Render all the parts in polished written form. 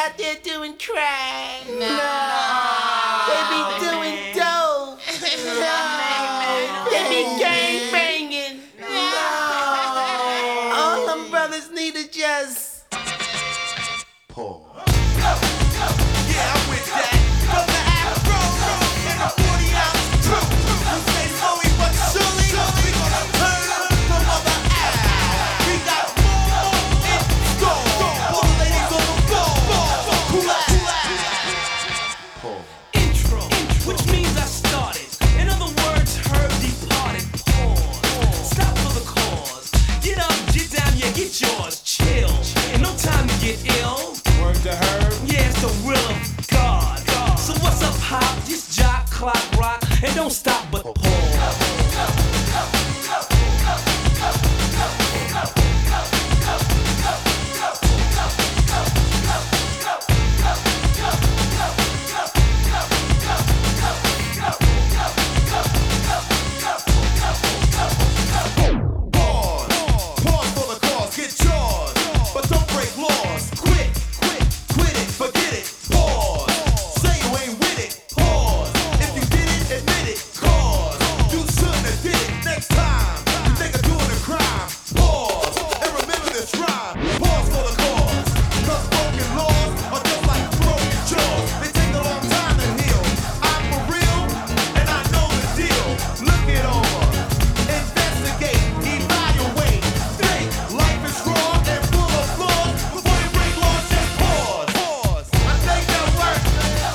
out there doing crack. No. They be doing dope. No. They be gang banging. No. All them brothers need to just pause. Yeah, I'm with that. From the Afro and the 40-ounce crew. You say slowly but surely, we gonna turn up from other ass. We got more in store. All the ladies on the floor. Cool out. Intro, which means I started. In other words, Herb departed. Pause. Stop for the cause. Get up, get down, yeah, get yours. Chill. Ain't no time to get ill. Word to Herb. Yeah, it's the will of God. So what's up, hop? Just jock, clock, rock, and don't stop but pause. Pause for the cause, get yours. But don't break laws. Quit it, forget it. Pause. Say you ain't with it. Pause. If you did it, admit it. Cause you shouldn't have did it. Next time you think of doing a crime, pause and remember this rhyme. Pause for the cause. Cause broken laws are just like broken jaws. They take a long time to heal. I'm for real and I know the deal. Look it over. Investigate, evaluate, think. Life is raw and full of flaws. Before you break laws, just pause. I think that works.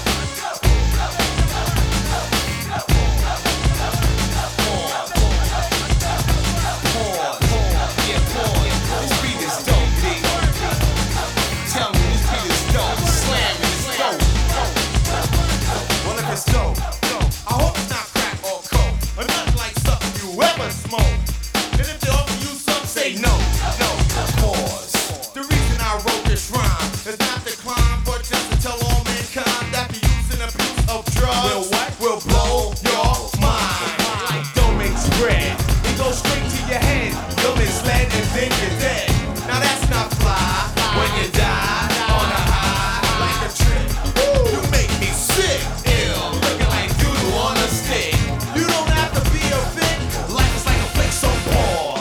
This beat is dope, D. Tell me this beat is dope. Slamming is dope. Well, if it's dope, I hope it's not crack or coke, or nothing like something you ever smoke. And if they offer you some, say no. Pause. The reason I wrote this rhyme is not to climb, but just to tell all mankind that the use and abuse of drugs will blow your mind. Like don't make spread. It goes straight to your head. You're misled and then you're dead. Now that's not fly. When you die on a high, Like a trip. You make me sick. ill, looking like doodle on a stick. You don't have to be a vic. Life is like a flick, so pause.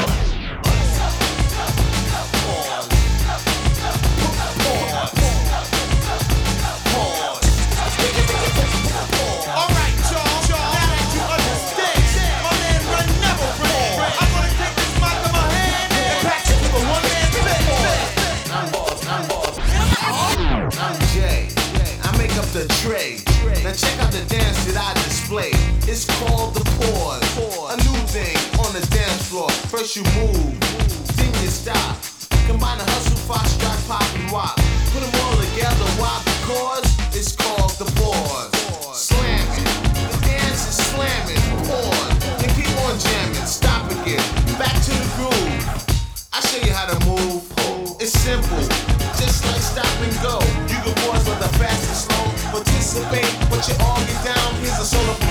Alright, y'all. Now that you understand, my man Run never ran. I'm gonna take this mic in my hand and pack it to the one-man band. I'm Jay. I make up the tray. Now check out the dance that I display. It's called the pause. A new thing on the dance floor. First you move, then you stop. Combine the hustle, fox, strike, pop, and rock. Put them all together. Why? Because it's called the pause. Slamming. The dance is slamming. Pause. Then keep on jamming. Stop again. Back to the groove. I show you how to move. It's simple, just like stop and go. You can pause for the fast and slow. Participate, put your all get down. Here's a solo.